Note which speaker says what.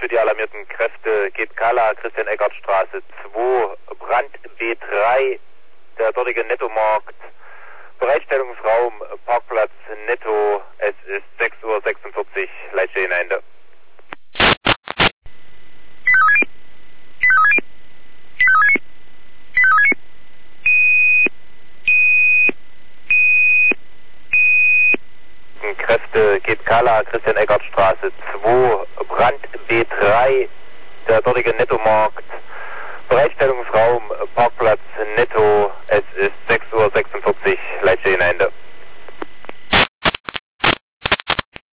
Speaker 1: für die alarmierten Kräfte geht Kala, Christian-Eckert-Straße 2, Brand B3, der dortige Nettomarkt, Bereitstellungsraum, Parkplatz Netto, es ist 6:46 Uhr, Leitstelle Ende. Kräfte geht Kala, Christian-Eckert-Straße 2, Brand B3, der dortige Nettomarkt, Bereitstellungsraum, Parkplatz Netto, es ist 6:46 Uhr, Leitstelle Ende.